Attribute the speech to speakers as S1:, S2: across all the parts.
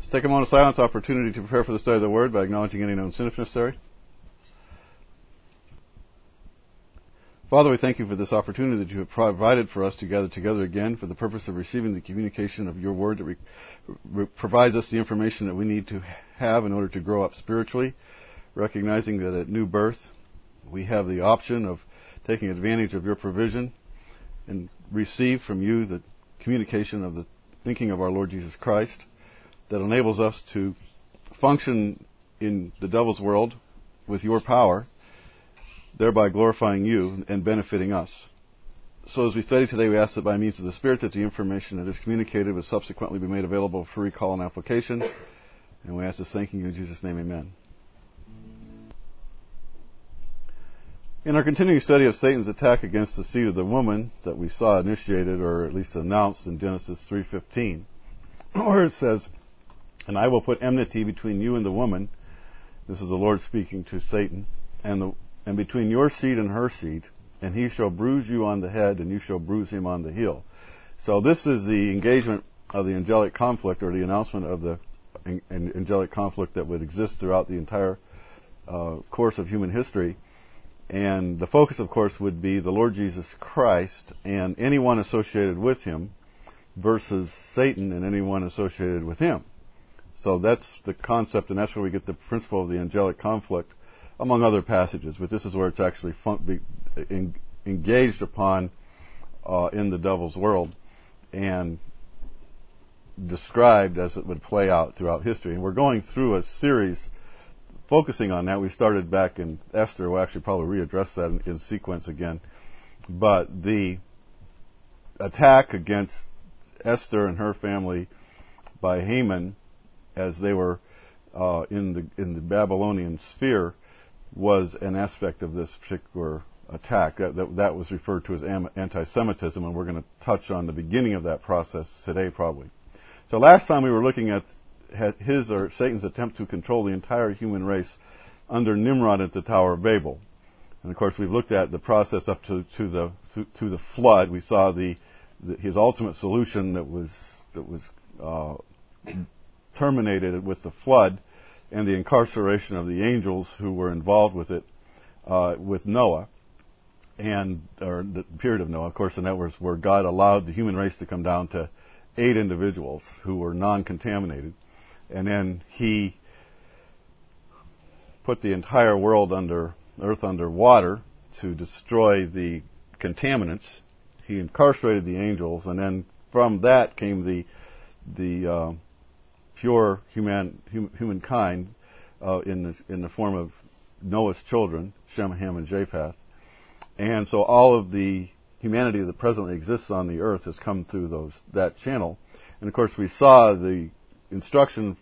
S1: Let's take a moment of silence, opportunity to prepare for the study of the Word by acknowledging any known sin if necessary. Father, we thank you for this opportunity that you have provided for us to gather together again for the purpose of receiving the communication of your Word that provides us the information that we need to have in order to grow up spiritually, recognizing that at new birth we have the option of taking advantage of your provision and receive from you the communication of the thinking of our Lord Jesus Christ that enables us to function in the devil's world with your power, thereby glorifying you and benefiting us. So as we study today, we ask that by means of the Spirit that the information that is communicated will subsequently be made available for recall and application. And we ask this thanking you in Jesus' name, amen. In our continuing study of Satan's attack against the seed of the woman that we saw initiated, or at least announced in Genesis 3:15, where it says, "And I will put enmity between you and the woman," this is the Lord speaking to Satan, and between your seed and her seed, and he shall bruise you on the head, and you shall bruise him on the heel. So this is the engagement of the angelic conflict, or the announcement of the angelic conflict that would exist throughout the entire course of human history. And the focus, of course, would be the Lord Jesus Christ and anyone associated with him versus Satan and anyone associated with him. So that's the concept, and that's where we get the principle of the angelic conflict, among other passages. But this is where it's actually engaged upon in the devil's world and described as it would play out throughout history. And we're going through a series focusing on that. We started back in Esther. We'll actually probably readdress that in sequence again. But the attack against Esther and her family by Haman, as they were in the Babylonian sphere, was an aspect of this particular attack. That was referred to as anti-Semitism, and we're going to touch on the beginning of that process today, probably. So last time we were looking at his or Satan's attempt to control the entire human race under Nimrod at the Tower of Babel. And of course we've looked at the process up to the flood. We saw his ultimate solution that was terminated with the flood and the incarceration of the angels who were involved with it, with Noah, or the period of Noah, of course, and that was where God allowed the human race to come down to 8 individuals who were non-contaminated. And then he put the entire world earth under water to destroy the contaminants. He incarcerated the angels, and then from that came the pure humankind in the form of Noah's children, Shem, Ham, and Japheth. And so all of the humanity that presently exists on the earth has come through that channel. And of course we saw the instruction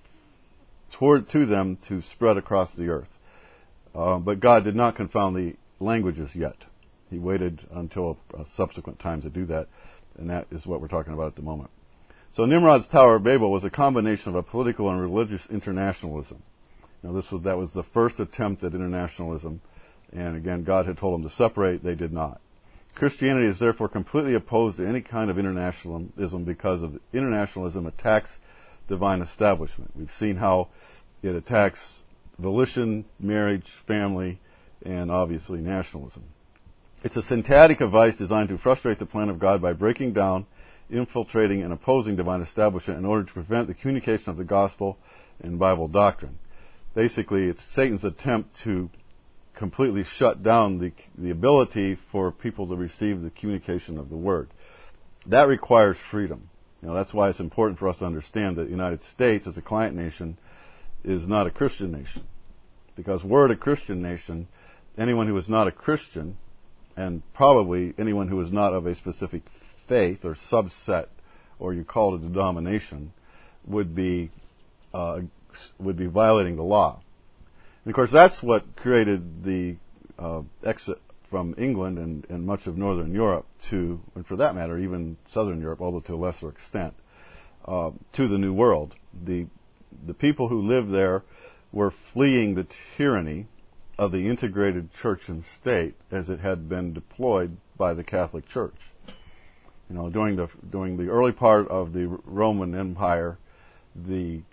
S1: to them to spread across the earth. But God did not confound the languages yet. He waited until a subsequent time to do that, and that is what we're talking about at the moment. So Nimrod's Tower of Babel was a combination of a political and religious internationalism. Now that was the first attempt at internationalism, and again, God had told them to separate. They did not. Christianity is therefore completely opposed to any kind of internationalism because of internationalism attacks divine establishment. We've seen how it attacks volition, marriage, family, and obviously nationalism. It's a syntactic device designed to frustrate the plan of God by breaking down, infiltrating, and opposing divine establishment in order to prevent the communication of the gospel and Bible doctrine. Basically, it's Satan's attempt to completely shut down the ability for people to receive the communication of the Word. That requires freedom. That's why it's important for us to understand that the United States, as a client nation, is not a Christian nation. Because were it a Christian nation, anyone who is not a Christian, and probably anyone who is not of a specific faith or subset, or you call it a denomination, would be violating the law. And of course, that's what created the exit from England and much of Northern Europe to, and for that matter, even Southern Europe, although to a lesser extent, to the New World. The people who lived there were fleeing the tyranny of the integrated church and state as it had been deployed by the Catholic Church. During the early part of the Roman Empire, the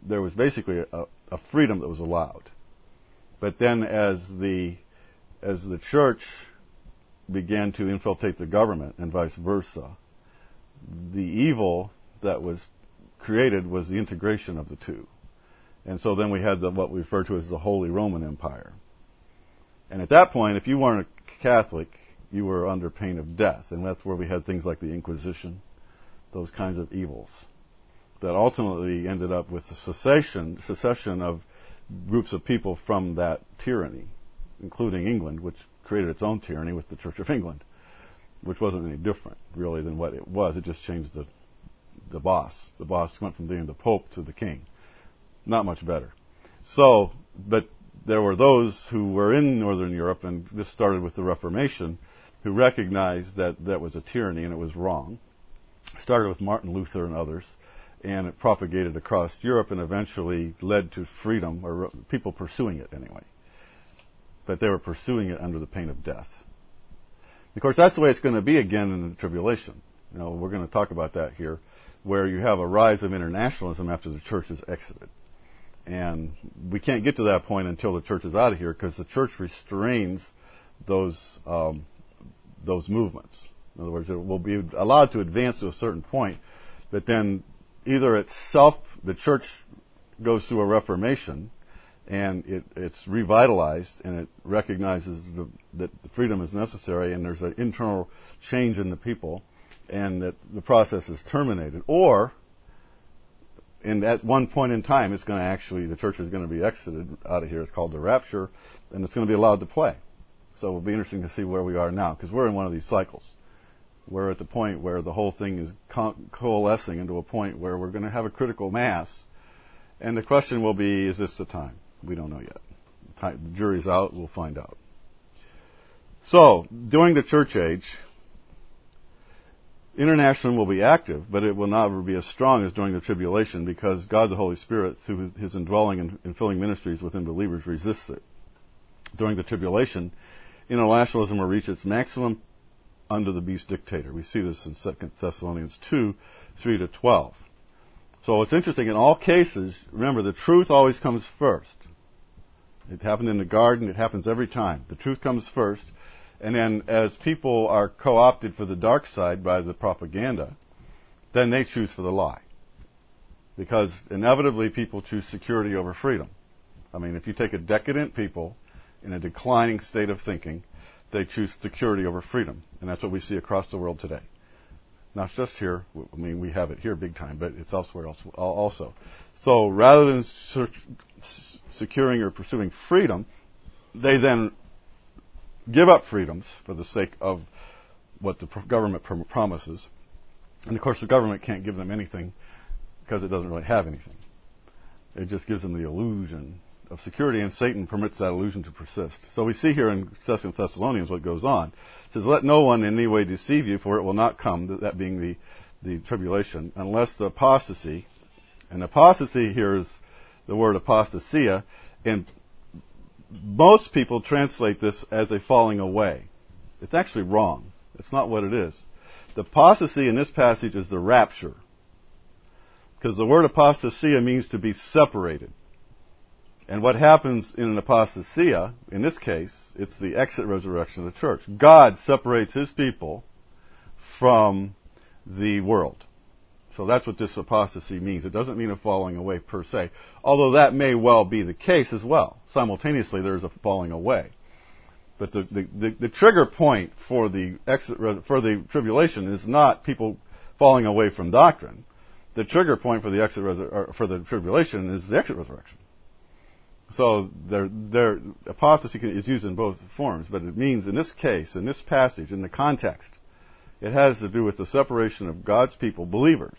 S1: there was basically a freedom that was allowed. But then as the church began to infiltrate the government and vice versa, the evil that was created was the integration of the two. And so then we had what we refer to as the Holy Roman Empire. And at that point, if you weren't a Catholic, you were under pain of death. And that's where we had things like the Inquisition, those kinds of evils that ultimately ended up with the secession of groups of people from that tyranny, including England, which created its own tyranny with the Church of England, which wasn't any different, really, than what it was. It just changed the boss. The boss went from being the Pope to the King. Not much better. So, but there were those who were in Northern Europe, and this started with the Reformation, who recognized that that was a tyranny and it was wrong. Started with Martin Luther and others, and it propagated across Europe and eventually led to freedom, or people pursuing it anyway. But they were pursuing it under the pain of death. Of course, that's the way it's going to be again in the tribulation. You know, we're going to talk about that here, where you have a rise of internationalism after the church is exited. And we can't get to that point until the church is out of here, because the church restrains those movements. In other words, it will be allowed to advance to a certain point, but then either itself, the church goes through a reformation, and it's revitalized, and it recognizes that the freedom is necessary, and there's an internal change in the people, and that the process is terminated. Or, at one point in time, the church is going to be exited out of here. It's called the rapture, and it's going to be allowed to play. So it'll be interesting to see where we are now, because we're in one of these cycles. We're at the point where the whole thing is coalescing into a point where we're going to have a critical mass. And the question will be, is this the time? We don't know yet. The jury's out. We'll find out. So, during the church age, internationalism will be active, but it will not be as strong as during the tribulation, because God the Holy Spirit, through His indwelling and filling ministries within believers, resists it. During the tribulation, internationalism will reach its maximum under the beast dictator. We see this in 2 Thessalonians 2, 3-12. So it's interesting, in all cases, remember, the truth always comes first. It happened in the garden, it happens every time. The truth comes first, and then as people are co-opted for the dark side by the propaganda, then they choose for the lie. Because inevitably people choose security over freedom. I mean, if you take a decadent people in a declining state of thinking, they choose security over freedom. And that's what we see across the world today. Not just here. I mean, we have it here big time, but it's elsewhere also. So rather than securing or pursuing freedom, they then give up freedoms for the sake of what the government promises. And of course, the government can't give them anything because it doesn't really have anything. It just gives them the illusion of security, and Satan permits that illusion to persist. So we see here in 2 Thessalonians what goes on. It says, "Let no one in any way deceive you, for it will not come," that being the tribulation, "unless the apostasy," and apostasy here is the word apostasia, and most people translate this as a falling away. It's actually wrong. It's not what it is. The apostasy in this passage is the rapture, because the word apostasia means to be separated. And what happens in an apostasia, in this case, it's the exit resurrection of the church. God separates His people from the world. So that's what this apostasy means. It doesn't mean a falling away per se, although that may well be the case as well. Simultaneously, there's a falling away. But the trigger point for the tribulation is not people falling away from doctrine. The trigger point for the tribulation is the exit resurrection. So their apostasy is used in both forms, but it means in this case, in this passage, in the context, it has to do with the separation of God's people, believers.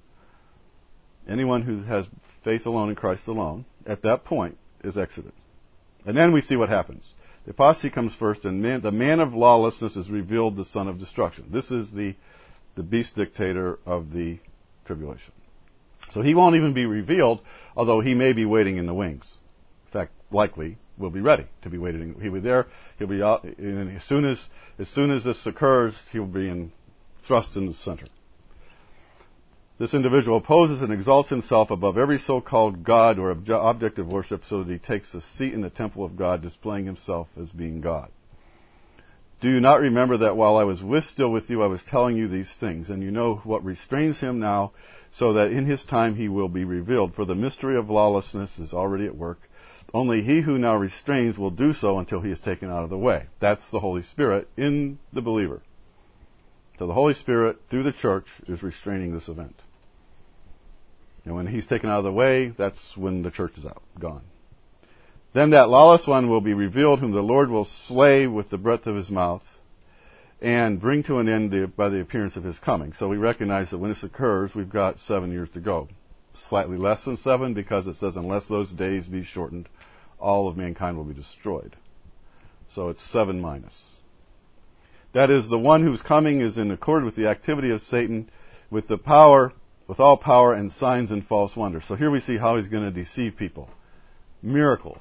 S1: Anyone who has faith alone in Christ alone, at that point, is exited. And then we see what happens. The apostasy comes first, and the man of lawlessness is revealed, the son of destruction. This is the beast dictator of the tribulation. So he won't even be revealed, although he may be waiting in the wings. In fact, likely will be ready to be waiting. He'll be there. He'll be out. And as soon as this occurs, he'll be thrust in the center. This individual opposes and exalts himself above every so-called God or object of worship so that he takes a seat in the temple of God, displaying himself as being God. Do you not remember that while I was still with you, I was telling you these things, and you know what restrains him now, so that in his time he will be revealed? For the mystery of lawlessness is already at work. Only he who now restrains will do so until he is taken out of the way. That's the Holy Spirit in the believer. So the Holy Spirit, through the church, is restraining this event. And when he's taken out of the way, that's when the church is out, gone. Then that lawless one will be revealed, whom the Lord will slay with the breath of his mouth, and bring to an end by the appearance of his coming. So we recognize that when this occurs, we've got 7 years to go. Slightly less than 7, because it says, unless those days be shortened, all of mankind will be destroyed. So it's 7 minus. That is, the one whose coming is in accord with the activity of Satan, with all power and signs and false wonders. So here we see how he's going to deceive people. Miracles.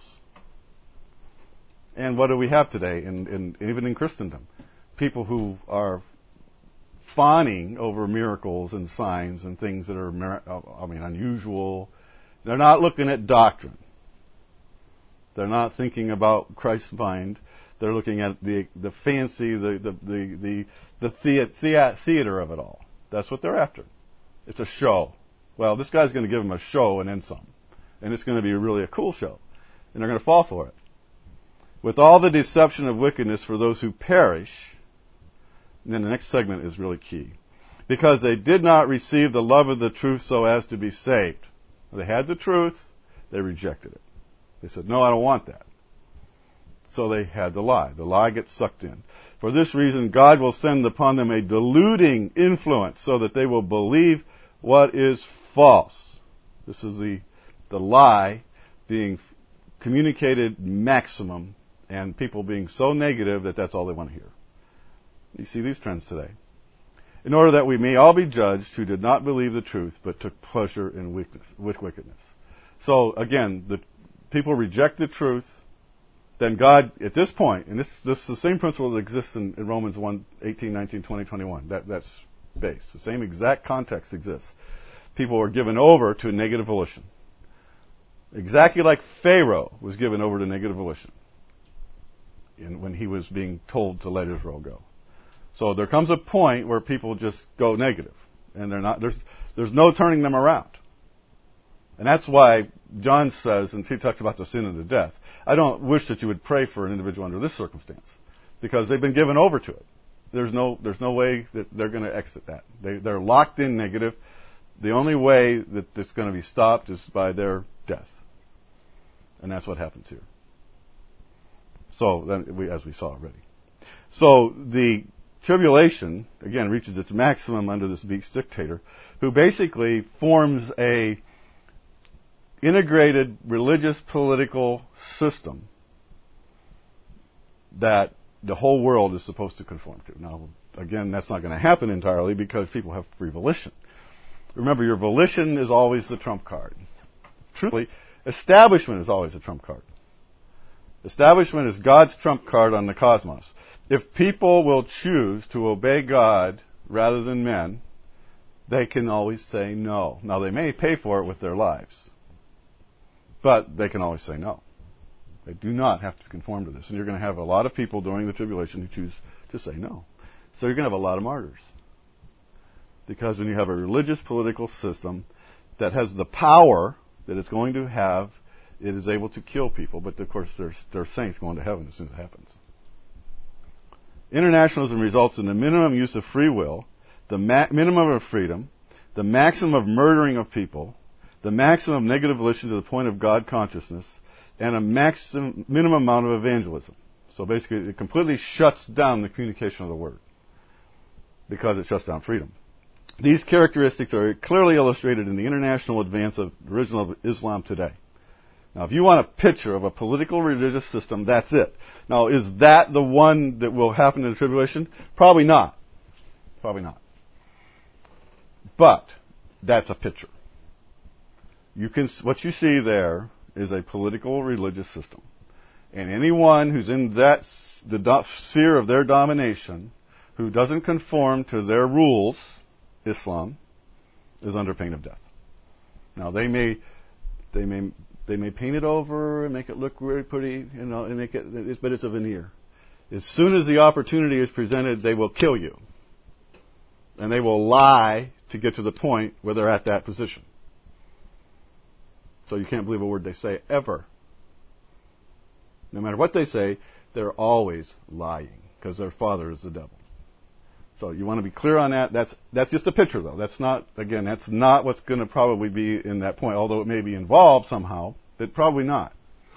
S1: And what do we have today, even in Christendom? People who are fawning over miracles and signs and things that are, unusual. They're not looking at doctrine. They're not thinking about Christ's mind. They're looking at the fancy, the theater of it all. That's what they're after. It's a show. Well, this guy's going to give them a show and then some. And it's going to be really a cool show. And they're going to fall for it. With all the deception of wickedness for those who perish. And then the next segment is really key. Because they did not receive the love of the truth so as to be saved. They had the truth. They rejected it. They said, no, I don't want that. So they had the lie. The lie gets sucked in. For this reason, God will send upon them a deluding influence so that they will believe what is false. This is the lie being communicated maximum, and people being so negative that that's all they want to hear. You see these trends today. In order that we may all be judged who did not believe the truth but took pleasure in wickedness. So again, the people reject the truth. Then God, at this point, and this is the same principle that exists in Romans 1, 18, 19, 20, 21. That's base. The same exact context exists. People were given over to negative volition. Exactly like Pharaoh was given over to negative volition when he was being told to let Israel go. So there comes a point where people just go negative, and there's no turning them around. And that's why John says, and he talks about the sin and the death, I don't wish that you would pray for an individual under this circumstance, because they've been given over to it. There's no way that they're going to exit that. They're locked in negative. The only way that it's going to be stopped is by their death. And that's what happens here. So, as we saw already. So, the tribulation, again, reaches its maximum under this beast dictator, who basically forms a integrated religious political system that the whole world is supposed to conform to. Now, again, that's not going to happen entirely because people have free volition. Remember, your volition is always the trump card. Truthfully, establishment is always a trump card. Establishment is God's trump card on the cosmos. If people will choose to obey God rather than men, they can always say no. Now, they may pay for it with their lives, but they can always say no. They do not have to conform to this. And you're going to have a lot of people during the tribulation who choose to say no. So you're going to have a lot of martyrs. Because when you have a religious political system that has the power that it's going to have, it is able to kill people. But of course, there are saints going to heaven as soon as it happens. Internationalism results in the minimum use of free will, the minimum of freedom, the maximum of murdering of people, the maximum of negative volition to the point of God consciousness, and a minimum amount of evangelism. So basically, it completely shuts down the communication of the word because it shuts down freedom. These characteristics are clearly illustrated in the international advance of original Islam today. Now, if you want a picture of a political religious system, that's it. Now, is that the one that will happen in the tribulation? Probably not. Probably not. But that's a picture. What you see there is a political religious system. And anyone who's in the sphere of their domination, who doesn't conform to their rules, Islam, is under pain of death. Now they may paint it over and make it look really pretty, and make it, but it's a veneer. As soon as the opportunity is presented, they will kill you. And they will lie to get to the point where they're at that position. So you can't believe a word they say, ever. No matter what they say, they're always lying, because their father is the devil. So you want to be clear on that. That's just a picture, though. That's not what's going to probably be in that point, although it may be involved somehow, but probably not.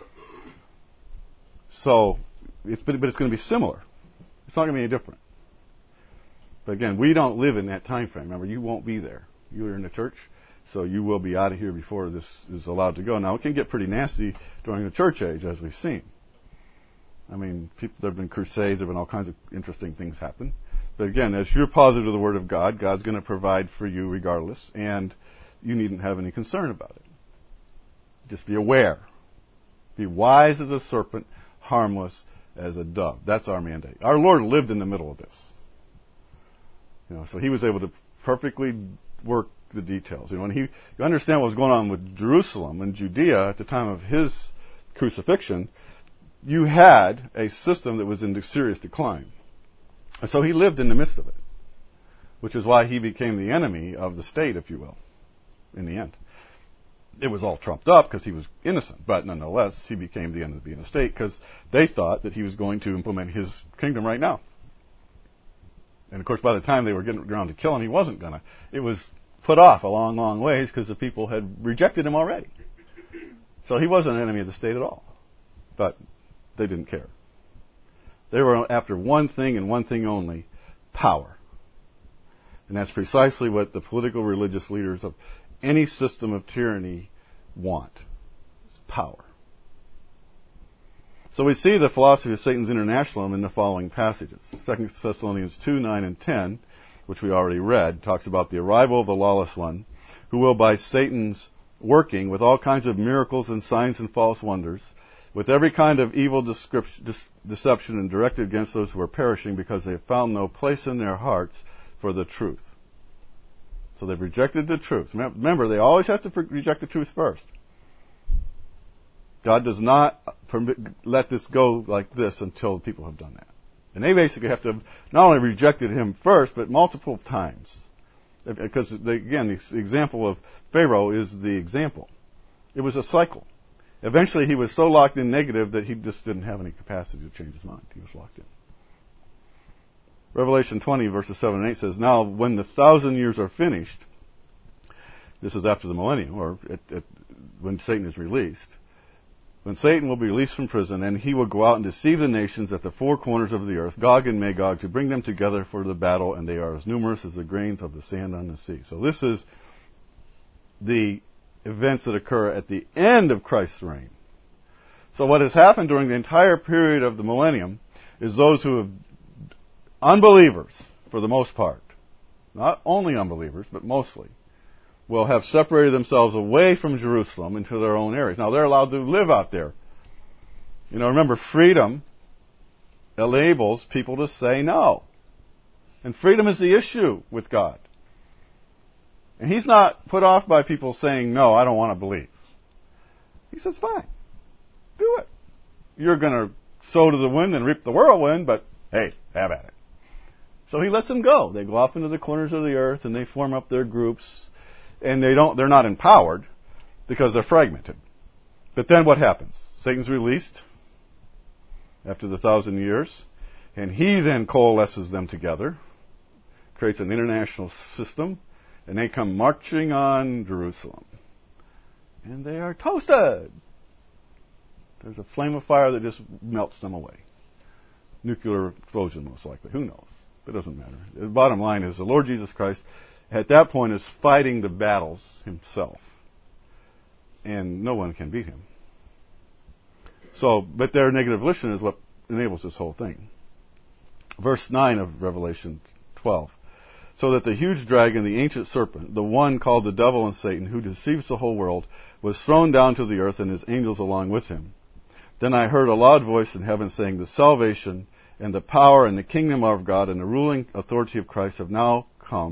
S1: So, but it's going to be similar. It's not going to be any different. But again, we don't live in that time frame. Remember, you won't be there. You are in the church, so you will be out of here before this is allowed to go. Now, it can get pretty nasty during the church age, as we've seen. I mean, there have been crusades, there have been all kinds of interesting things happen. But again, as you're positive to the Word of God, God's going to provide for you regardless, and you needn't have any concern about it. Just be aware. Be wise as a serpent, harmless as a dove. That's our mandate. Our Lord lived in the middle of this. So He was able to perfectly work the details. When you understand what was going on with Jerusalem and Judea at the time of His crucifixion, you had a system that was in serious decline. And so He lived in the midst of it, which is why He became the enemy of the state, if you will, in the end. It was all trumped up because He was innocent, but nonetheless, He became the enemy of the state because they thought that He was going to implement His kingdom right now. And of course, by the time they were getting around to kill Him, He wasn't going to. It was put off a long, long ways because the people had rejected Him already. So He wasn't an enemy of the state at all. But they didn't care. They were after one thing and one thing only, power. And that's precisely what the political religious leaders of any system of tyranny want. It's power. So we see the philosophy of Satan's internationalism in the following passages. 2 Thessalonians 2, 9, and 10, which we already read, talks about the arrival of the lawless one, who will by Satan's working with all kinds of miracles and signs and false wonders, with every kind of evil deception and directed against those who are perishing because they have found no place in their hearts for the truth. So they've rejected the truth. Remember, they always have to reject the truth first. God does not let this go like this until people have done that. And they basically have to have not only rejected Him first, but multiple times. Because, again, the example of Pharaoh is the example. It was a cycle. Eventually, he was so locked in negative that he just didn't have any capacity to change his mind. He was locked in. Revelation 20, verses 7 and 8 says, "Now, when the 1,000 years are finished," this is after the millennium, or when Satan is released, when Satan will be released from prison, and he will go out and deceive the nations at the four corners of the earth, Gog and Magog, to bring them together for the battle, and they are as numerous as the grains of the sand on the sea. So this is the events that occur at the end of Christ's reign. So what has happened during the entire period of the millennium is those who have, unbelievers for the most part, not only unbelievers, but mostly, will have separated themselves away from Jerusalem into their own areas. Now, they're allowed to live out there. Remember, freedom enables people to say no. And freedom is the issue with God. And He's not put off by people saying, no, I don't want to believe. He says, fine, do it. You're going to sow to the wind and reap the whirlwind, but hey, have at it. So He lets them go. They go off into the corners of the earth and they form up their groups. And they're not empowered because they're fragmented. But then what happens? Satan's released after the 1,000 years, and he then coalesces them together, creates an international system, and they come marching on Jerusalem. And they are toasted. There's a flame of fire that just melts them away. Nuclear explosion, most likely. Who knows? It doesn't matter. The bottom line is the Lord Jesus Christ, at that point, is fighting the battles Himself. And no one can beat Him. But their negative volition is what enables this whole thing. Verse 9 of Revelation 12. "So that the huge dragon, the ancient serpent, the one called the devil and Satan, who deceives the whole world, was thrown down to the earth and his angels along with him. Then I heard a loud voice in heaven saying, the salvation and the power and the kingdom of God and the ruling authority of Christ have now come.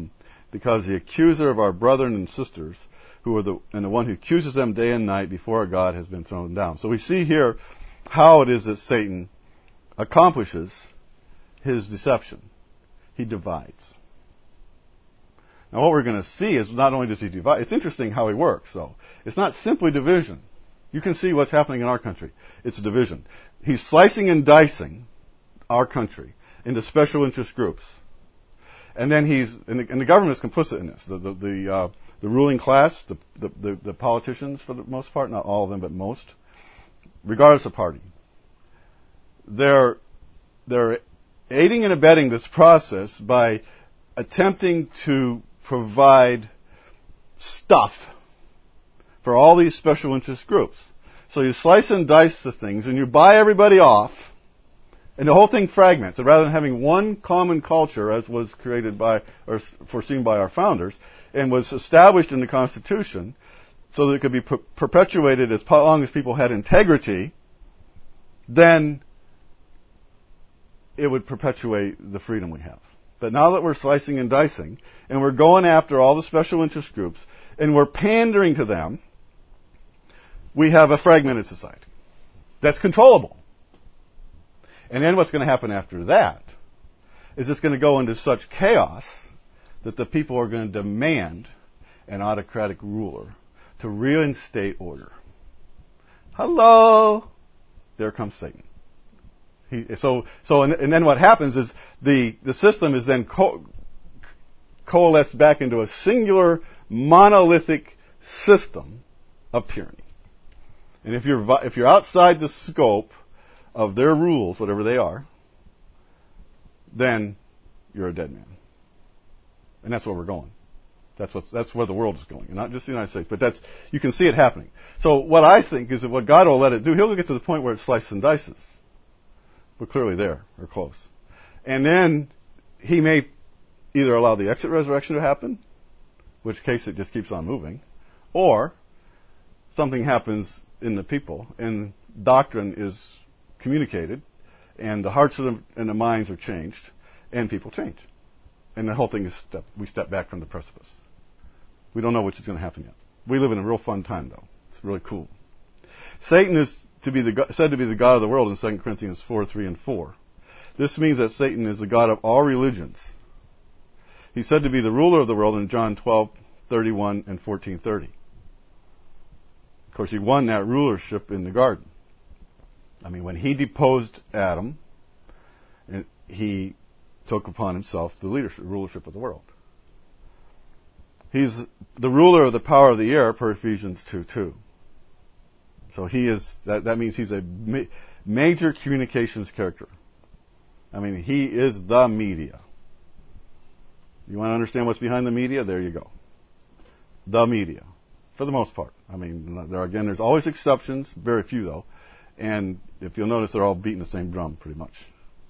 S1: because the accuser of our brethren and sisters, and the one who accuses them day and night before our God has been thrown down. So we see here how it is that Satan accomplishes his deception. He divides. Now what we're going to see is not only does he divide, it's interesting how he works, though. It's not simply division. You can see what's happening in our country. It's a division. He's slicing and dicing our country into special interest groups. And then and the government is complicit in this. The ruling class, the politicians for the most part, not all of them, but most, regardless of party, they're aiding and abetting this process by attempting to provide stuff for all these special interest groups. So you slice and dice the things, and you buy everybody off, and the whole thing fragments. And rather than having one common culture, as was created by or foreseen by our founders, and was established in the Constitution, so that it could be perpetuated as long as people had integrity, then it would perpetuate the freedom we have. But now that we're slicing and dicing, and we're going after all the special interest groups, and we're pandering to them, we have a fragmented society that's controllable. And then what's going to happen after that is it's going to go into such chaos that the people are going to demand an autocratic ruler to reinstate order. Hello! There comes Satan. And then what happens is the system is then coalesced back into a singular monolithic system of tyranny. And if you're outside the scope of their rules, whatever they are, then you're a dead man. And that's where we're going. That's where the world is going, and not just the United States, but you can see it happening. So what I think is that what God will let it do, He'll get to the point where it slices and dices. We're clearly there, or close. And then He may either allow the exit resurrection to happen, in which case it just keeps on moving, or something happens in the people, and doctrine is communicated, and the hearts and the minds are changed, and people change. And the whole thing is we step back from the precipice. We don't know which is going to happen yet. We live in a real fun time, though. It's really cool. Satan is said to be the god of the world in 2 Corinthians 4:3 and 4. This means that Satan is the god of all religions. He's said to be the ruler of the world in John 12:31 and 14:30. Of course, he won that rulership in the garden. I mean, when he deposed Adam, he took upon himself the rulership of the world. He's the ruler of the power of the air, per Ephesians 2:2. So he is. That means he's a major communications character. I mean, he is the media. You want to understand what's behind the media? There you go. The media, for the most part. I mean, there's always exceptions, very few though. And if you'll notice, they're all beating the same drum, pretty much.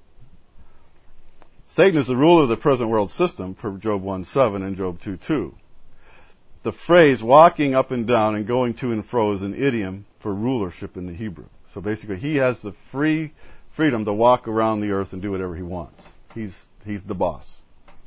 S1: Satan is the ruler of the present world system, per Job 1:7 and Job 2:2. The phrase walking up and down and going to and fro is an idiom for rulership in the Hebrew. So basically, he has the freedom to walk around the earth and do whatever he wants. He's the boss.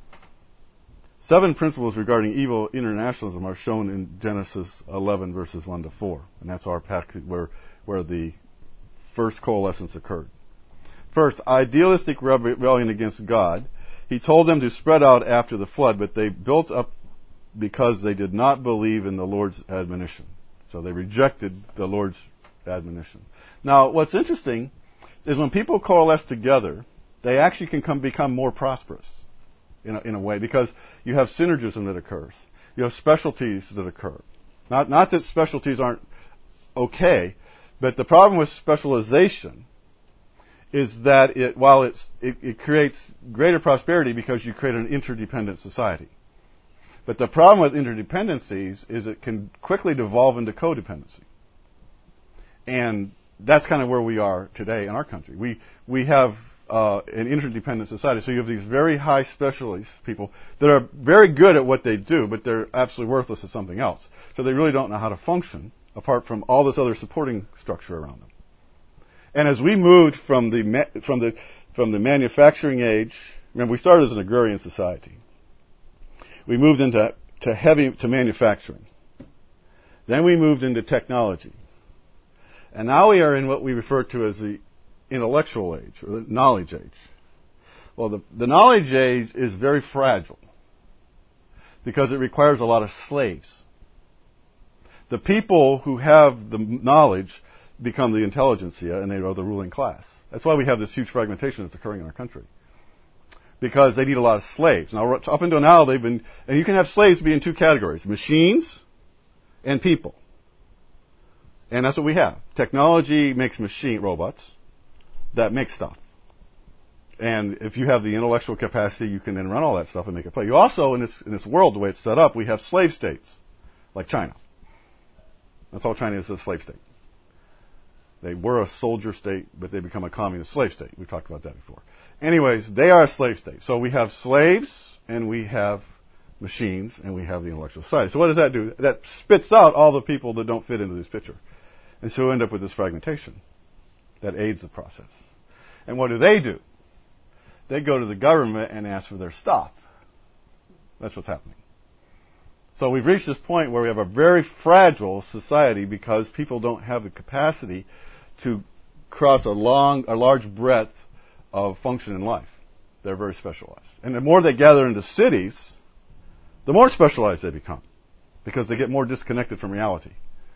S1: 7 principles regarding evil internationalism are shown in Genesis 11, verses 1 to 4. And that's our passage where the first coalescence occurred. First, idealistic rebellion against God. He told them to spread out after the flood, but they built up because they did not believe in the Lord's admonition. So they rejected the Lord's admonition. Now, what's interesting is when people coalesce together, they actually can become more prosperous in a way, because you have synergism that occurs. You have specialties that occur. Not that specialties aren't okay, but the problem with specialization is that it creates greater prosperity because you create an interdependent society. But the problem with interdependencies is it can quickly devolve into codependency. And that's kind of where we are today in our country. We have an interdependent society. So you have these very high specialist people that are very good at what they do, but they're absolutely worthless at something else. So they really don't know how to function apart from all this other supporting structure around them. And as we moved from the manufacturing age, remember we started as an agrarian society. We moved into to manufacturing. Then we moved into technology. And now we are in what we refer to as the intellectual age, or the knowledge age. Well, the knowledge age is very fragile because it requires a lot of slaves. The people who have the knowledge become the intelligentsia, and they are the ruling class. That's why we have this huge fragmentation that's occurring in our country. Because they need a lot of slaves. Now, up until now, and you can have slaves be in two categories, machines and people. And that's what we have. Technology makes robots that make stuff. And if you have the intellectual capacity, you can then run all that stuff and make it play. You also, in this world, the way it's set up, we have slave states, like China. That's all China is, a slave state. They were a soldier state, but they become a communist slave state. We've talked about that before. Anyways, they are a slave state. So we have slaves, and we have machines, and we have the intellectual society. So what does that do? That spits out all the people that don't fit into this picture. And so we end up with this fragmentation that aids the process. And what do? They go to the government and ask for their stuff. That's what's happening. So we've reached this point where we have a very fragile society because people don't have the capacity to cross a large breadth of function in life. They're very specialized. And the more they gather into cities, the more specialized they become because they get more disconnected from reality.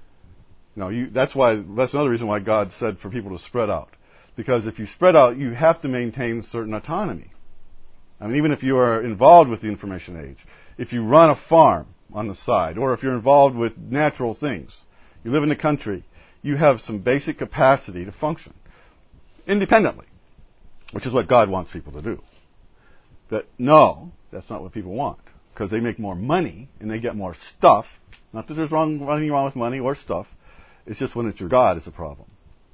S1: That's another reason why God said for people to spread out. Because if you spread out, you have to maintain certain autonomy. I mean, even if you are involved with the information age, if you run a farm on the side, or if you're involved with natural things, you live in the country, you have some basic capacity to function independently, which is what God wants people to do. But no, that's not what people want, because they make more money and they get more stuff. Not that there's anything wrong with money or stuff. It's just when it's your God, it's a problem.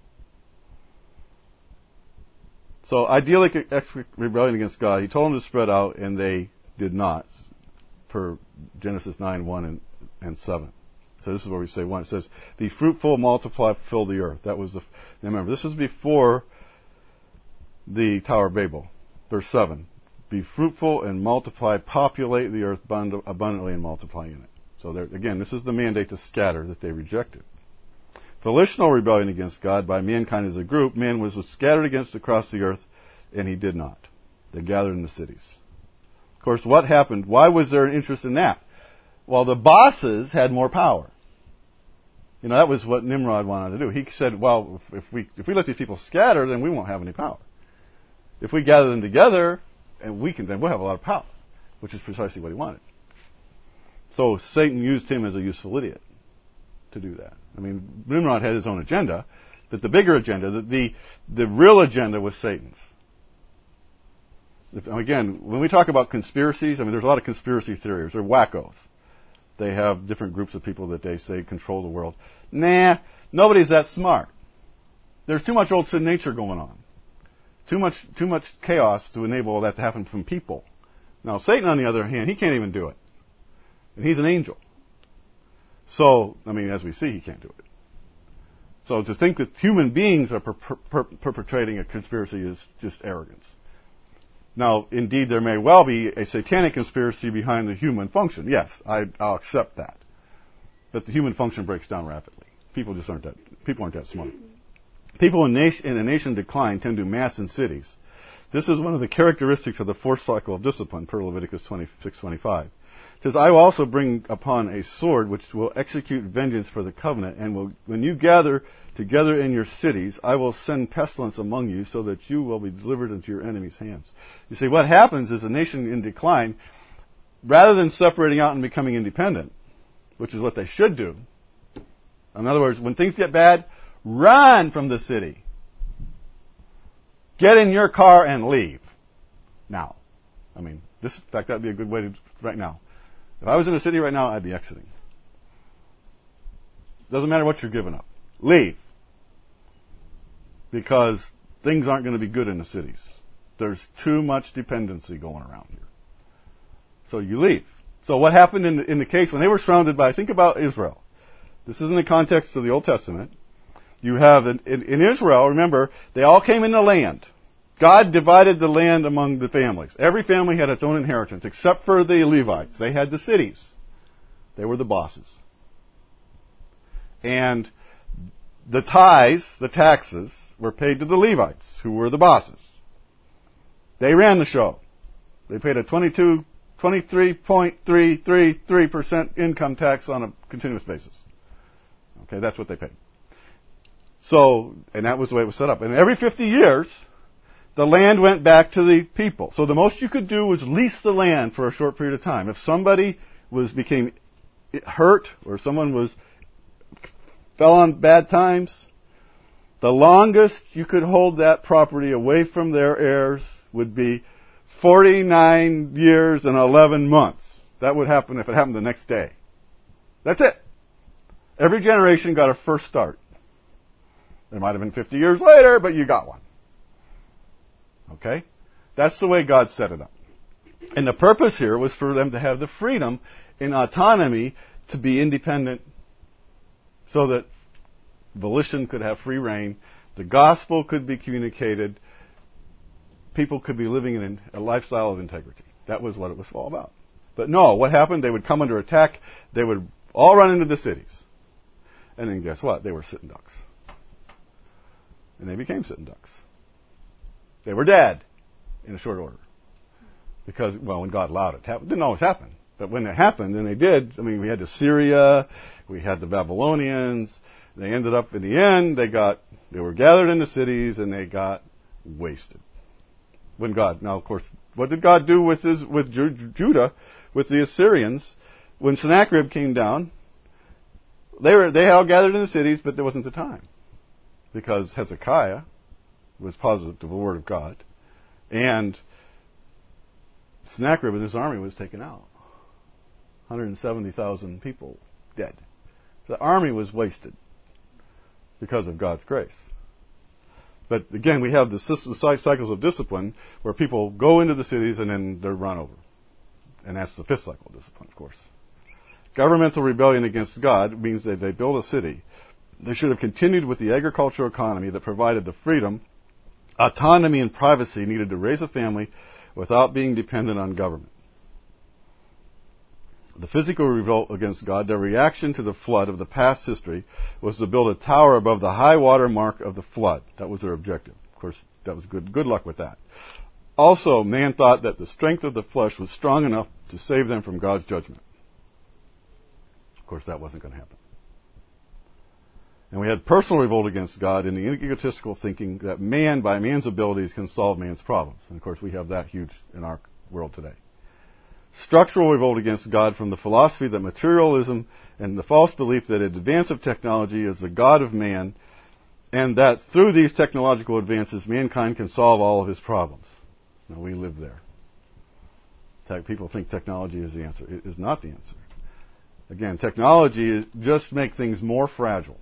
S1: So idyllic rebellion against God, he told them to spread out, and they did not, per Genesis 9:1 and 7. So this is where we say 1. It says, "Be fruitful, multiply, fill the earth." That was now remember, this is before the Tower of Babel. Verse 7. "Be fruitful and multiply, populate the earth abundantly and multiply in it." So again, this is the mandate to scatter that they rejected. Volitional rebellion against God by mankind as a group, man was scattered across the earth, and he did not. They gathered in the cities. Of course, what happened? Why was there an interest in that? Well, the bosses had more power. That was what Nimrod wanted to do. He said, well, if we let these people scatter, then we won't have any power. If we gather them together, then we'll have a lot of power, which is precisely what he wanted. So Satan used him as a useful idiot to do that. I mean, Nimrod had his own agenda, but the bigger agenda, the real agenda was Satan's. Again, when we talk about conspiracies, there's a lot of conspiracy theories. They're wackos. They have different groups of people that they say control the world. Nah, nobody's that smart. There's too much old sin nature going on. Too much chaos to enable all that to happen from people. Now, Satan, on the other hand, he can't even do it. And he's an angel. So, as we see, he can't do it. So to think that human beings are perpetrating a conspiracy is just arrogance. Now, indeed, there may well be a satanic conspiracy behind the human function. Yes, I'll accept that. But the human function breaks down rapidly. People aren't that smart. People in a nation decline tend to mass in cities. This is one of the characteristics of the fourth cycle of discipline, per Leviticus 26:25. It says, "I will also bring upon a sword which will execute vengeance for the covenant, and when you gather together in your cities, I will send pestilence among you so that you will be delivered into your enemies' hands." You see, what happens is a nation in decline, rather than separating out and becoming independent, which is what they should do. In other words, when things get bad, run from the city. Get in your car and leave. Now. In fact, that would be a good way to, right now. If I was in a city right now, I'd be exiting. Doesn't matter what you're giving up. Leave. Because things aren't going to be good in the cities. There's too much dependency going around here. So you leave. So what happened in the case when they were surrounded by, think about Israel. This is in the context of the Old Testament. You have, in Israel, remember, they all came in the land. God divided the land among the families. Every family had its own inheritance, except for the Levites. They had the cities. They were the bosses. And the tithes, the taxes, were paid to the Levites, who were the bosses. They ran the show. They paid a 23.333% income tax on a continuous basis. Okay, that's what they paid. So, and that was the way it was set up. And every 50 years, the land went back to the people. So the most you could do was lease the land for a short period of time. If somebody became hurt or someone fell on bad times, the longest you could hold that property away from their heirs would be 49 years and 11 months. That would happen if it happened the next day. That's it. Every generation got a first start. It might have been 50 years later, but you got one. Okay? That's the way God set it up. And the purpose here was for them to have the freedom and autonomy to be independent so that volition could have free reign, the gospel could be communicated, people could be living in a lifestyle of integrity. That was what it was all about. But no, what happened? They would come under attack. They would all run into the cities. And then guess what? They were sitting ducks. And they became sitting ducks. They were dead in a short order. Because, well, when God allowed it to happen. It didn't always happen. But when it happened, and they did, I mean, we had Assyria, we had the Babylonians. They ended up, in the end, they were gathered in the cities, and they got wasted. Now, of course, what did God do with Judah, with the Assyrians? When Sennacherib came down, they all gathered in the cities, but there wasn't the time. Because Hezekiah was positive to the word of God, and Sennacherib and his army was taken out. 170,000 people dead. The army was wasted because of God's grace. But again, we have the cycles of discipline where people go into the cities and then they're run over. And that's the fifth cycle of discipline, of course. Governmental rebellion against God means that they build a city. They should have continued with the agricultural economy that provided the freedom, autonomy, and privacy needed to raise a family without being dependent on government. The physical revolt against God, their reaction to the flood of the past history, was to build a tower above the high water mark of the flood. That was their objective. Of course, that was good luck with that. Also, man thought that the strength of the flesh was strong enough to save them from God's judgment. Of course, that wasn't going to happen. And we had personal revolt against God in the egotistical thinking that man, by man's abilities, can solve man's problems. And of course, we have that huge in our world today. Structural revolt against God from the philosophy that materialism and the false belief that an advance of technology is the God of man, and that through these technological advances, mankind can solve all of his problems. Now, we live there. People think technology is the answer. It is not the answer. Again, technology just makes things more fragile,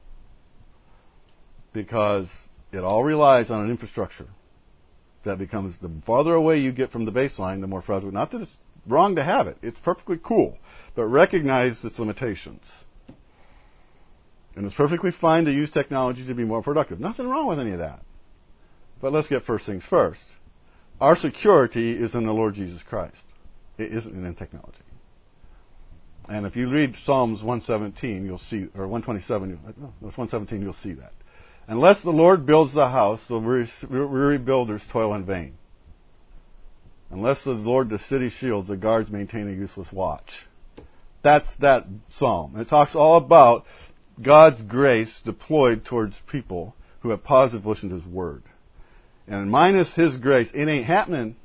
S1: because it all relies on an infrastructure that becomes, the farther away you get from the baseline, the more fragile. Not that it's wrong to have it. It's perfectly cool. But recognize its limitations. And it's perfectly fine to use technology to be more productive. Nothing wrong with any of that. But let's get first things first. Our security is in the Lord Jesus Christ. It isn't in technology. And if you read Psalms 117, you'll see, or 127, no, it's 117, you'll see that. Unless the Lord builds the house, the weary builders toil in vain. Unless the Lord the city shields, the guards maintain a useless watch. That's that psalm. And it talks all about God's grace deployed towards people who have positive volition to His Word. And minus His grace, it ain't happening.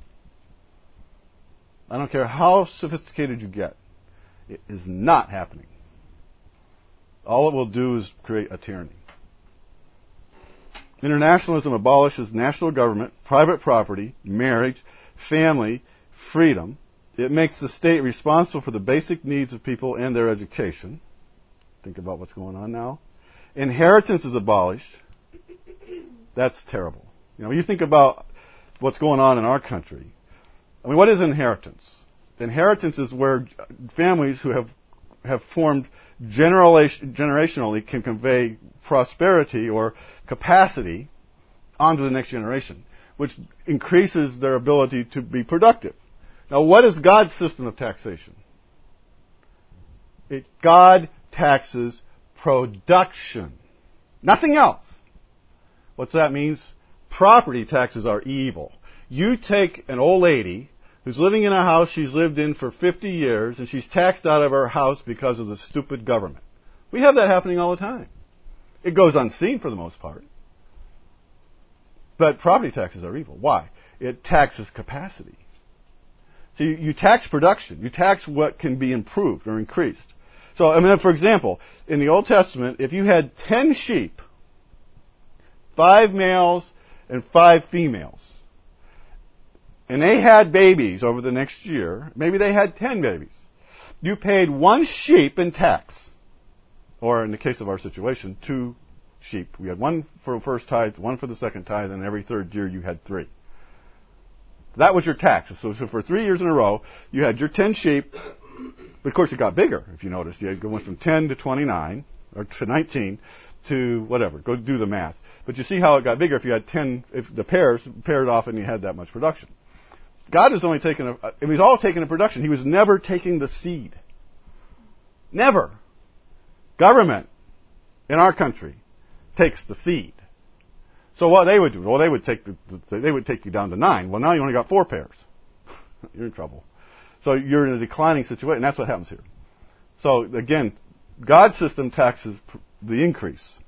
S1: I don't care how sophisticated you get. It is not happening. All it will do is create a tyranny. Internationalism abolishes national government, private property, marriage, family, freedom. It makes the state responsible for the basic needs of people and their education. Think about what's going on now. Inheritance is abolished. That's terrible. You think about what's going on in our country. I mean, what is inheritance? Inheritance is where families who have formed generationally can convey prosperity or capacity onto the next generation. which increases their ability to be productive. Now, what is God's system of taxation? God taxes production. Nothing else. What's that means? Property taxes are evil. You take an old lady who's living in a house she's lived in for 50 years, and she's taxed out of her house because of the stupid government. We have that happening all the time. It goes unseen for the most part. But property taxes are evil. Why? It taxes capacity. So you tax production. You tax what can be improved or increased. So, for example, in the Old Testament, if you had 10 sheep, 5 males and 5 females, and they had babies over the next year, maybe they had 10 babies, you paid 1 sheep in tax. Or in the case of our situation, 2 sheep. We had 1 for the first tithe, 1 for the second tithe, and every third year you had 3. That was your tax. So for 3 years in a row, you had your 10 sheep. But of course, it got bigger, if you noticed. You went from 10 to 29, or to 19, to whatever. Go do the math. But you see how it got bigger if you had 10, if the pairs paired off and you had that much production. God is only taking he was all taking a production. He was never taking the seed. Never. Government in our country takes the seed. So what they would do? Well, they would take you down to 9. Well, now you only got 4 pairs. You're in trouble. So you're in a declining situation. And that's what happens here. So again, God's system taxes the increase.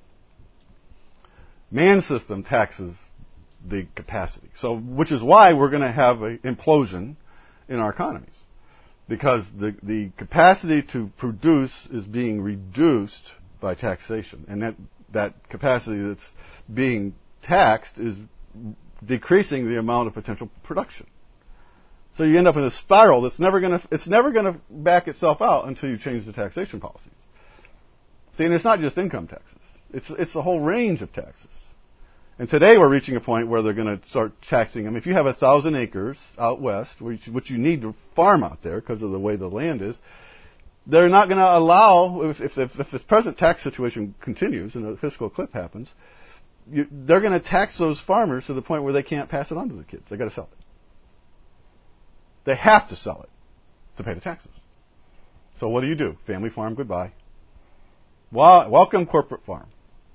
S1: Man's system taxes the capacity. So, which is why we're going to have an implosion in our economies. Because the capacity to produce is being reduced by taxation. And that capacity that's being taxed is decreasing the amount of potential production. So you end up in a spiral that's never going to back itself out until you change the taxation policies. See, and it's not just income taxes. It's a whole range of taxes. And today we're reaching a point where they're going to start taxing them. If you have 1,000 acres out west, which you need to farm out there because of the way the land is, they're not going to allow, if this present tax situation continues and a fiscal cliff happens, they're going to tax those farmers to the point where they can't pass it on to the kids. They've got to sell it. They have to sell it to pay the taxes. So what do? Family farm, goodbye. Welcome corporate farm.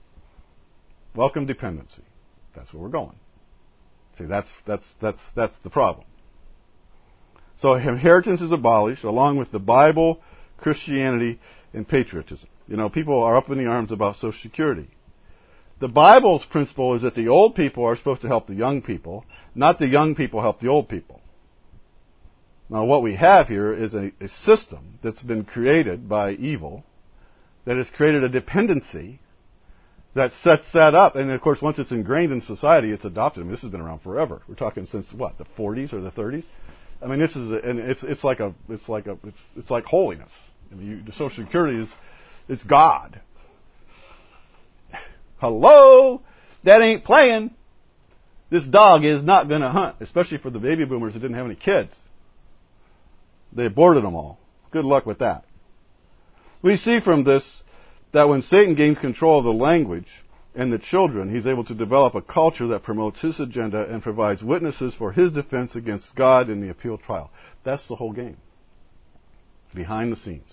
S1: Welcome dependency. That's where we're going. See, that's the problem. So inheritance is abolished along with the Bible, Christianity, and patriotism. People are up in the arms about Social Security. The Bible's principle is that the old people are supposed to help the young people, not the young people help the old people. Now, what we have here is a system that's been created by evil that has created a dependency that sets that up. And, of course, once it's ingrained in society, it's adopted. This has been around forever. We're talking since, the 40s or the 30s? It's like holiness. The Social Security it's God. Hello? That ain't playing. This dog is not going to hunt, especially for the baby boomers that didn't have any kids. They aborted them all. Good luck with that. We see from this that when Satan gains control of the language and the children, he's able to develop a culture that promotes his agenda and provides witnesses for his defense against God in the appeal trial. That's the whole game. Behind the scenes.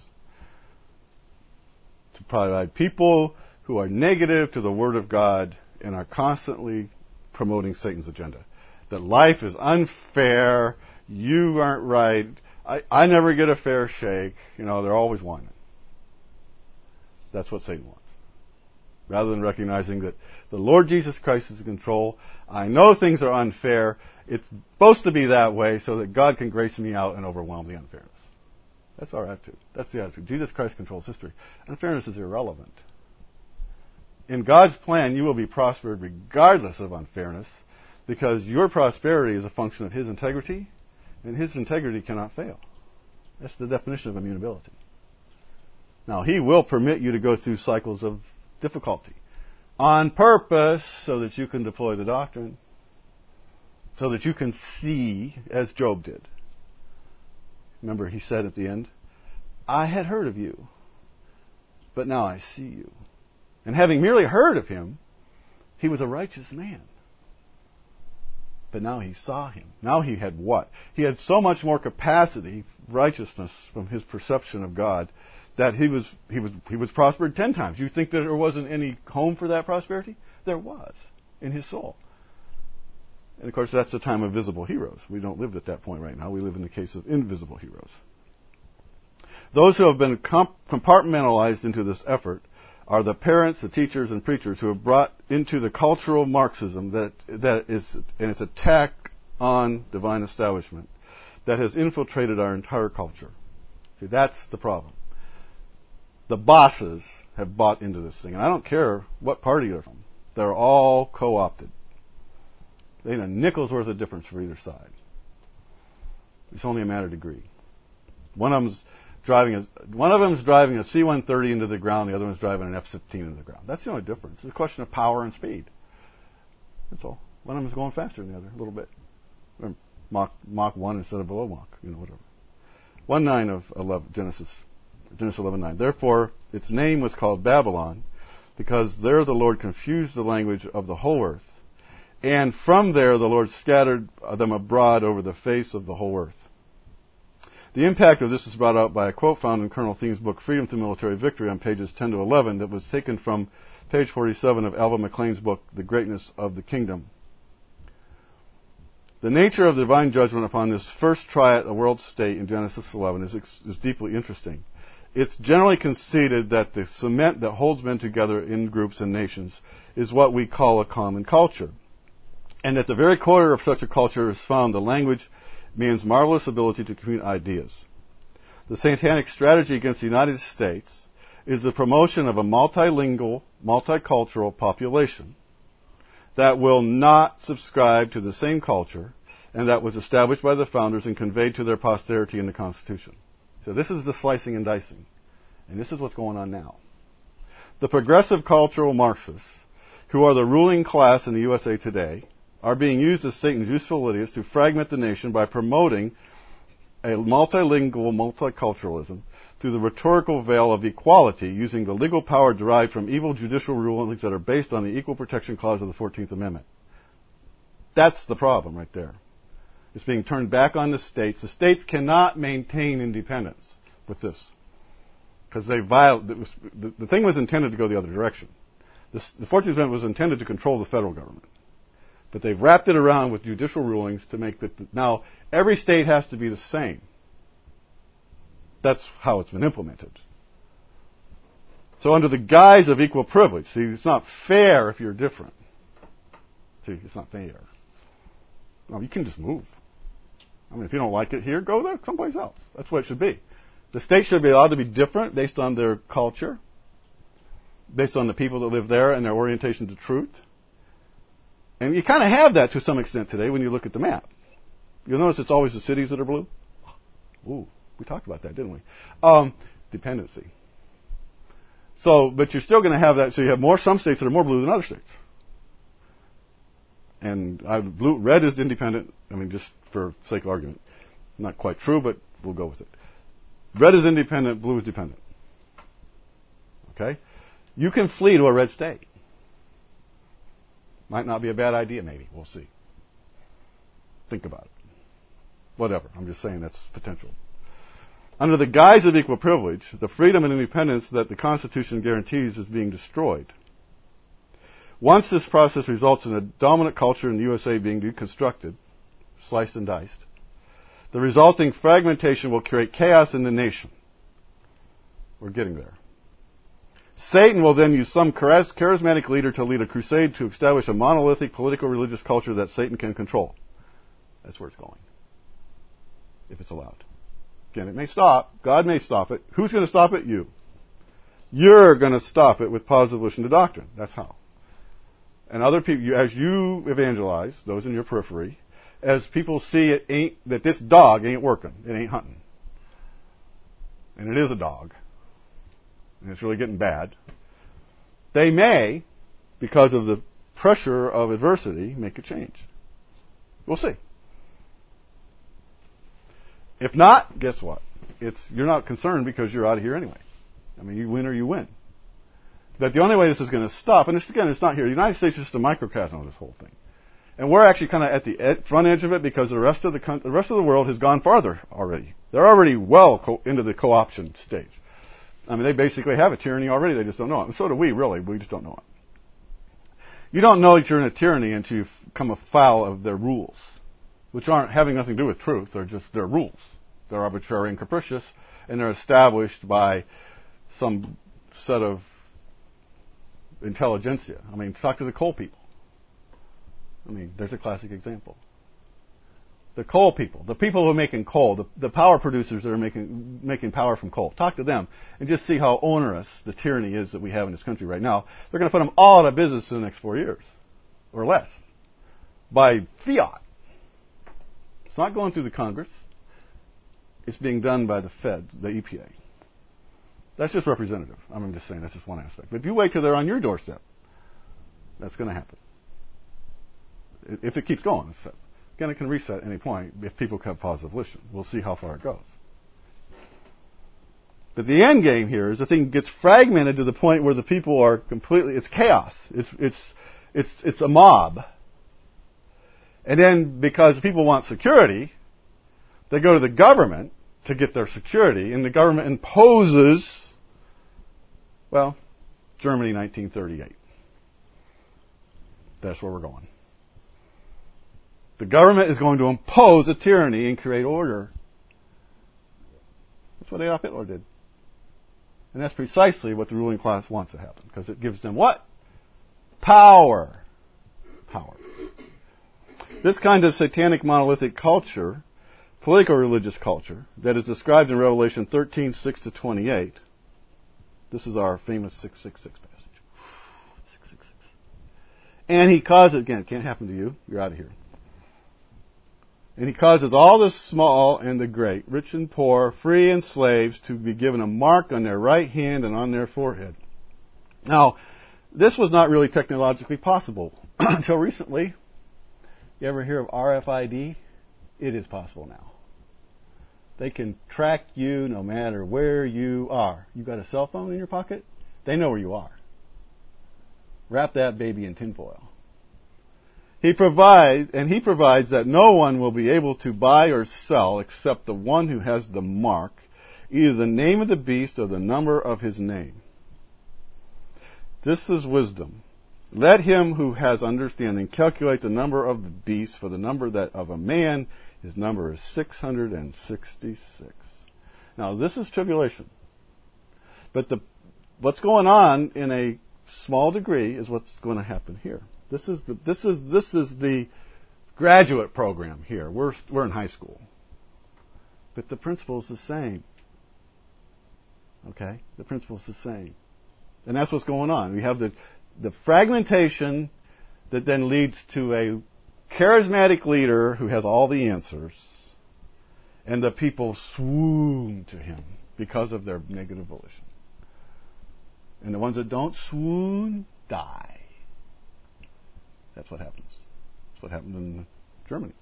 S1: To provide people who are negative to the Word of God and are constantly promoting Satan's agenda. That life is unfair, you aren't right, I never get a fair shake. They're always whining. That's what Satan wants. Rather than recognizing that the Lord Jesus Christ is in control. I know things are unfair. It's supposed to be that way so that God can grace me out and overwhelm the unfairness. That's our attitude. That's the attitude. Jesus Christ controls history. Unfairness is irrelevant. In God's plan, you will be prospered regardless of unfairness because your prosperity is a function of His integrity, and His integrity cannot fail. That's the definition of immutability. Now, He will permit you to go through cycles of difficulty on purpose so that you can deploy the doctrine, so that you can see as Job did. Remember, he said at the end, I had heard of you, but now I see you. And having merely heard of Him, he was a righteous man. But now he saw him. Now he had what? He had so much more capacity, righteousness from his perception of God, that he was prospered 10 times. You think that there wasn't any home for that prosperity? There was in his soul. And of course, that's the time of visible heroes. We don't live at that point right now. We live in the case of invisible heroes. Those who have been compartmentalized into this effort are the parents, the teachers, and preachers who have brought into the cultural Marxism that is and its attack on divine establishment that has infiltrated our entire culture. See, that's the problem. The bosses have bought into this thing, and I don't care what party they're from. They're all co-opted. They ain't a nickel's worth of difference for either side. It's only a matter of degree. One of them's driving a C-130 into the ground. The other one's driving an F-15 into the ground. That's the only difference. It's a question of power and speed. That's all. One of them is going faster than the other a little bit. Or Mach 1 instead of below Mach. Whatever. 1:9 of Genesis 11:9. Therefore, its name was called Babylon, because there the Lord confused the language of the whole earth. And from there the Lord scattered them abroad over the face of the whole earth. The impact of this is brought out by a quote found in Colonel Thieng's book, Freedom Through Military Victory, on pages 10 to 11, that was taken from page 47 of Alva McLean's book, The Greatness of the Kingdom. The nature of the divine judgment upon this first try at a world state in Genesis 11 is deeply interesting. It's generally conceded that the cement that holds men together in groups and nations is what we call a common culture. And at the very core of such a culture is found the language, man's marvelous ability to communicate ideas. The satanic strategy against the United States is the promotion of a multilingual, multicultural population that will not subscribe to the same culture and that was established by the founders and conveyed to their posterity in the Constitution. So this is the slicing and dicing. And this is what's going on now. The progressive cultural Marxists, who are the ruling class in the USA today, are being used as Satan's useful idiots to fragment the nation by promoting a multilingual multiculturalism through the rhetorical veil of equality, using the legal power derived from evil judicial rulings that are based on the Equal Protection Clause of the 14th Amendment. That's the problem right there. It's being turned back on the states. The states cannot maintain independence with this, because the thing was intended to go the other direction. The 14th Amendment was intended to control the federal government. But they've wrapped it around with judicial rulings to make that now every state has to be the same. That's how it's been implemented. So under the guise of equal privilege, see, it's not fair if you're different. See, it's not fair. No, you can just move. I mean, if you don't like it here, go there someplace else. That's what it should be. The state should be allowed to be different based on their culture, based on the people that live there and their orientation to truth. And you kind of have that to some extent today when you look at the map. You'll notice it's always the cities that are blue. Ooh, we talked about that, didn't we? Dependency. So, but you're still going to have that. So you have some states that are more blue than other states. And red is independent. I mean, just for sake of argument. Not quite true, but we'll go with it. Red is independent, blue is dependent. Okay? You can flee to a red state. Might not be a bad idea, maybe. We'll see. Think about it. Whatever. I'm just saying that's potential. Under the guise of equal privilege, the freedom and independence that the Constitution guarantees is being destroyed. Once this process results in a dominant culture in the USA being deconstructed, sliced and diced, the resulting fragmentation will create chaos in the nation. We're getting there. Satan will then use some charismatic leader to lead a crusade to establish a monolithic political religious culture that Satan can control. That's where it's going. If it's allowed. Again, it may stop. God may stop it. Who's going to stop it? You. You're going to stop it with positive evolution to doctrine. That's how. And other people, as you evangelize, those in your periphery, as people see that this dog ain't working, it ain't hunting. And it is a dog. And it's really getting bad. They may, because of the pressure of adversity, make a change. We'll see. If not, guess what? You're not concerned because you're out of here anyway. I mean, you win or you win. But the only way this is going to stop, and it's not here. The United States is just a microcosm of this whole thing. And we're actually kind of at the front edge of it because the rest of the world has gone farther already. They're already well into the co-option stage. I mean, they basically have a tyranny already. They just don't know it. And so do we, really. We just don't know it. You don't know that you're in a tyranny until you come afoul of their rules, which aren't having nothing to do with truth. They're just their rules. They're arbitrary and capricious, and they're established by some set of intelligentsia. I mean, talk to the coal people. I mean, there's a classic example. The coal people, the people who are making coal, the power producers that are making power from coal. Talk to them and just see how onerous the tyranny is that we have in this country right now. They're going to put them all out of business in the next 4 years or less by fiat. It's not going through the Congress. It's being done by the Fed, the EPA. That's just representative. I'm just saying that's just one aspect. But if you wait till they're on your doorstep, that's going to happen. If it keeps going. Again, it can reset at any point if people have positive volition. We'll see how far it goes. But the end game here is the thing gets fragmented to the point where the people are completely, it's chaos. It's a mob. And then because people want security, they go to the government to get their security, and the government imposes, well, Germany 1938. That's where we're going. The government is going to impose a tyranny and create order. That's what Adolf Hitler did. And that's precisely what the ruling class wants to happen, because it gives them what? Power. Power. This kind of satanic monolithic culture, political religious culture, that is described in Revelation 13:6-28, this is our famous 666 passage. 666. And he causes, again, it can't happen to you, you're out of here. And he causes all the small and the great, rich and poor, free and slaves, to be given a mark on their right hand and on their forehead. Now, this was not really technologically possible until recently. You ever hear of RFID? It is possible now. They can track you no matter where you are. You got a cell phone in your pocket? They know where you are. Wrap that baby in tinfoil. He provides that no one will be able to buy or sell except the one who has the mark, either the name of the beast or the number of his name. This is wisdom. Let him who has understanding calculate the number of the beast, for the number that of a man, his number is 666. Now, this is tribulation. But what's going on in a small degree is what's going to happen here. This is the graduate program here. We're in high school. But the principle is the same. Okay? The principle is the same. And that's what's going on. We have the fragmentation that then leads to a charismatic leader who has all the answers, and the people swoon to him because of their negative volition. And the ones that don't swoon die. That's what happens. That's what happened in Germany.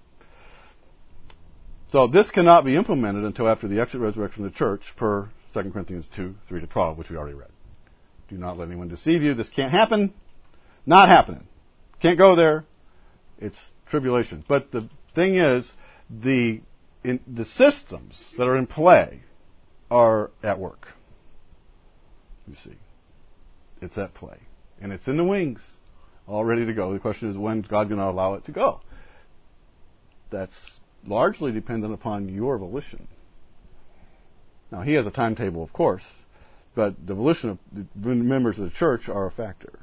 S1: So this cannot be implemented until after the exit resurrection of the church, per 2 Corinthians 2:3-12, which we already read. Do not let anyone deceive you. This can't happen. Not happening. Can't go there. It's tribulation. But the thing is, the systems that are in play are at work. You see. It's at play. And it's in the wings, all ready to go. The question is, when's God going to allow it to go? That's largely dependent upon your volition. Now, he has a timetable, of course, but the volition of the members of the church are a factor.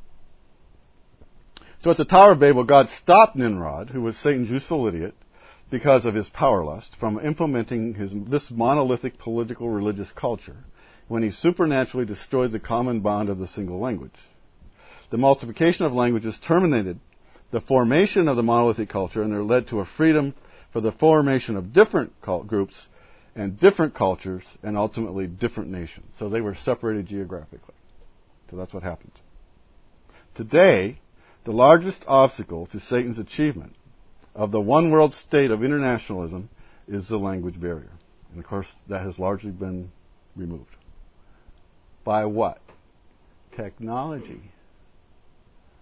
S1: So at the Tower of Babel, God stopped Nimrod, who was Satan's useful idiot, because of his power lust, from implementing this monolithic political religious culture when he supernaturally destroyed the common bond of the single language. The multiplication of languages terminated the formation of the monolithic culture, and there led to a freedom for the formation of different groups and different cultures, and ultimately different nations. So they were separated geographically. So that's what happened. Today, the largest obstacle to Satan's achievement of the one world state of internationalism is the language barrier. And of course, that has largely been removed. By what? Technology.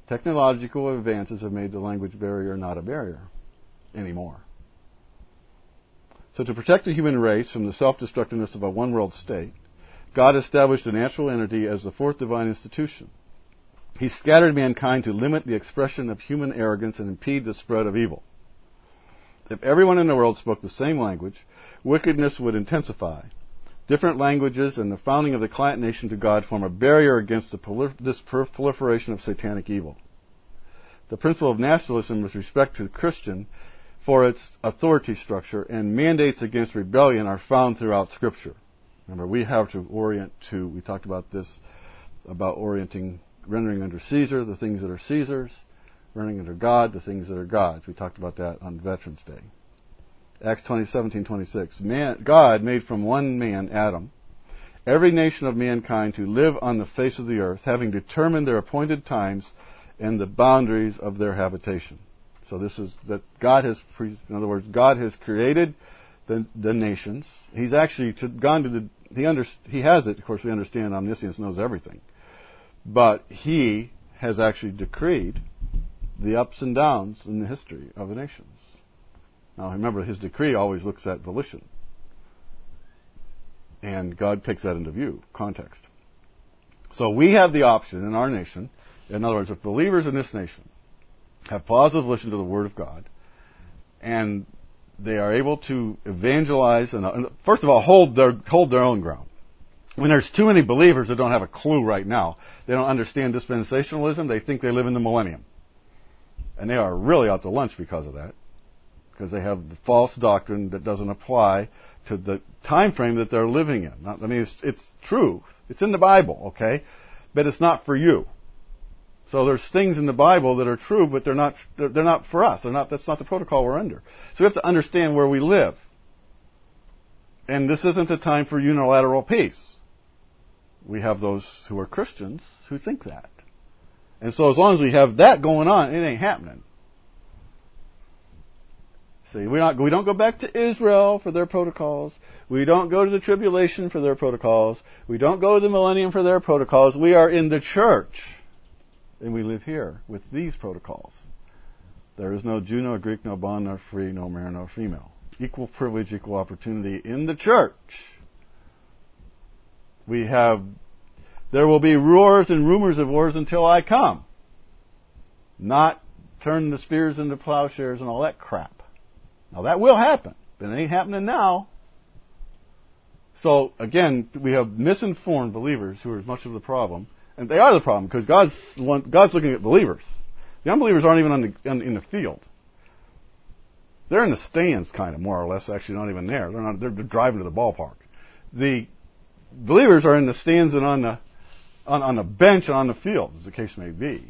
S1: Technological advances have made the language barrier not a barrier anymore. So to protect the human race from the self-destructiveness of a one-world state, God established a natural entity as the fourth divine institution. He scattered mankind to limit the expression of human arrogance and impede the spread of evil. If everyone in the world spoke the same language, wickedness would intensify. Different languages and the founding of the client nation to God form a barrier against this proliferation of satanic evil. The principle of nationalism with respect to the Christian for its authority structure and mandates against rebellion are found throughout Scripture. Remember, we have to orient to, we talked about this, about rendering under Caesar the things that are Caesar's, rendering under God the things that are God's. We talked about that on Veterans Day. Acts 17:26. God made from one man, Adam, every nation of mankind to live on the face of the earth, having determined their appointed times and the boundaries of their habitation. So this is that God has, in other words, God has created the nations. He's actually gone to he has it. Of course, we understand omniscience knows everything, but He has actually decreed the ups and downs in the history of the nations. Now, remember, His decree always looks at volition. And God takes that into view, context. So we have the option in our nation, in other words, if believers in this nation have positive volition to the Word of God, and they are able to evangelize and first of all, hold their own ground. When there's too many believers that don't have a clue right now, they don't understand dispensationalism, they think they live in the millennium. And they are really out to lunch because of that. Because they have the false doctrine that doesn't apply to the time frame that they're living in. I mean, it's truth. It's in the Bible, okay? But it's not for you. So there's things in the Bible that are true, but they're not for us. That's not the protocol we're under. So we have to understand where we live. And this isn't a time for unilateral peace. We have those who are Christians who think that. And so as long as we have that going on, it ain't happening. See, we don't go back to Israel for their protocols. We don't go to the tribulation for their protocols. We don't go to the millennium for their protocols. We are in the church. And we live here with these protocols. There is no Jew, no Greek, no bond, no free, no male, no female. Equal privilege, equal opportunity in the church. There will be roars and rumors of wars until I come. Not turn the spears into plowshares and all that crap. Now that will happen, but it ain't happening now. So again, we have misinformed believers who are much of the problem, and they are the problem because God's looking at believers. The unbelievers aren't even in the field. They're in the stands, kind of, more or less. Actually, not even there. They're driving to the ballpark. The believers are in the stands and on the bench and on the field, as the case may be.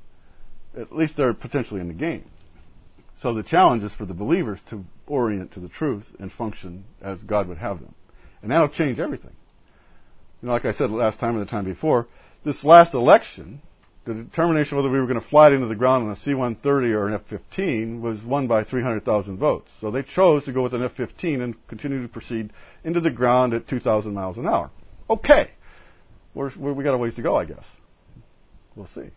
S1: At least they're potentially in the game. So the challenge is for the believers to orient to the truth and function as God would have them. And that'll change everything. Like I said last time and the time before, this last election, the determination whether we were going to fly it into the ground on a C-130 or an F-15 was won by 300,000 votes. So they chose to go with an F-15 and continue to proceed into the ground at 2,000 miles an hour. Okay. We got a ways to go, I guess. We'll see.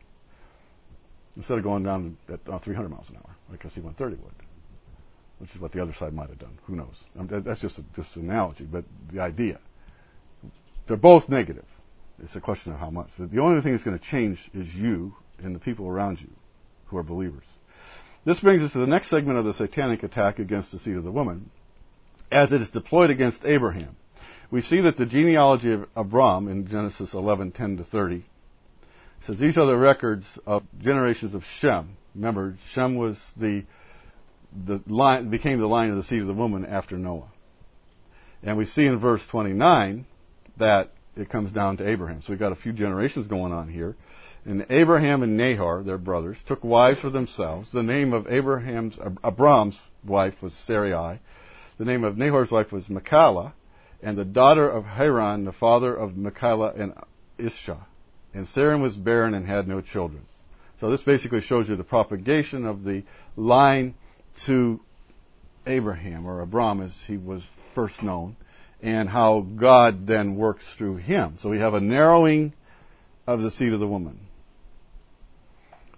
S1: Instead of going down at 300 miles an hour, like a C-130 would, which is what the other side might have done. Who knows? That's just an analogy, but the idea. They're both negative. It's a question of how much. The only thing that's going to change is you and the people around you who are believers. This brings us to the next segment of the satanic attack against the seed of the woman, as it is deployed against Abraham. We see that the genealogy of Abram in Genesis 11:10-30 says these are the records of generations of Shem. Remember, Shem was became the line of the seed of the woman after Noah. And we see in verse 29 that it comes down to Abraham. So we've got a few generations going on here. And Abraham and Nahor, their brothers, took wives for themselves. The name of Abram's wife was Sarai. The name of Nahor's wife was Michal, and the daughter of Haran, the father of Michal and Isha. And Sarai was barren and had no children. So this basically shows you the propagation of the line to Abraham, or Abram as he was first known, and how God then works through him. So we have a narrowing of the seed of the woman.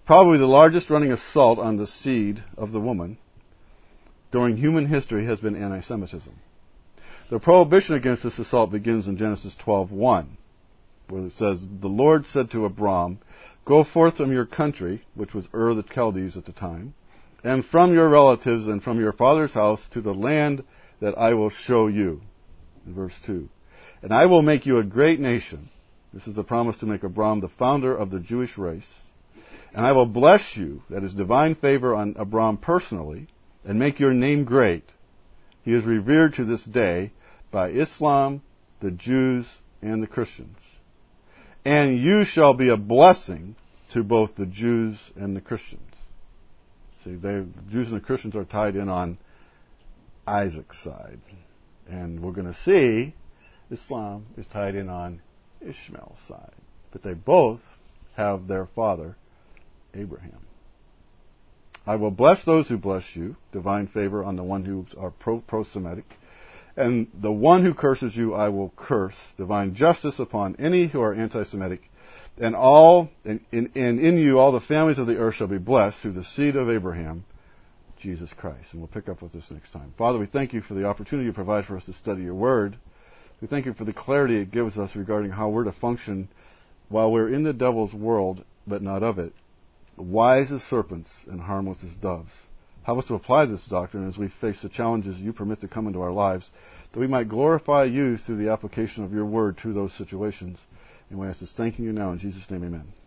S1: Probably the largest running assault on the seed of the woman during human history has been anti-Semitism. The prohibition against this assault begins in Genesis 12:1, where it says, "The Lord said to Abram, go forth from your country," which was Ur the Chaldees at the time, "and from your relatives and from your father's house to the land that I will show you." In verse 2. "And I will make you a great nation." This is a promise to make Abram the founder of the Jewish race. "And I will bless you," that is divine favor on Abram personally, "and make your name great." He is revered to this day by Islam, the Jews, and the Christians. "And you shall be a blessing to both the Jews and the Christians." See, the Jews and the Christians are tied in on Isaac's side. And we're going to see Islam is tied in on Ishmael's side. But they both have their father, Abraham. "I will bless those who bless you," divine favor on the one who are pro-Semitic. "And the one who curses you I will curse," divine justice upon any who are anti-Semitic. "And in you all the families of the earth shall be blessed through the seed of Abraham, Jesus Christ." And we'll pick up with this next time. Father, we thank you for the opportunity you provide for us to study your word. We thank you for the clarity it gives us regarding how we're to function while we're in the devil's world, but not of it, wise as serpents and harmless as doves. Help us to apply this doctrine as we face the challenges you permit to come into our lives, that we might glorify you through the application of your word to those situations. And we ask this thanking you now in Jesus' name, amen.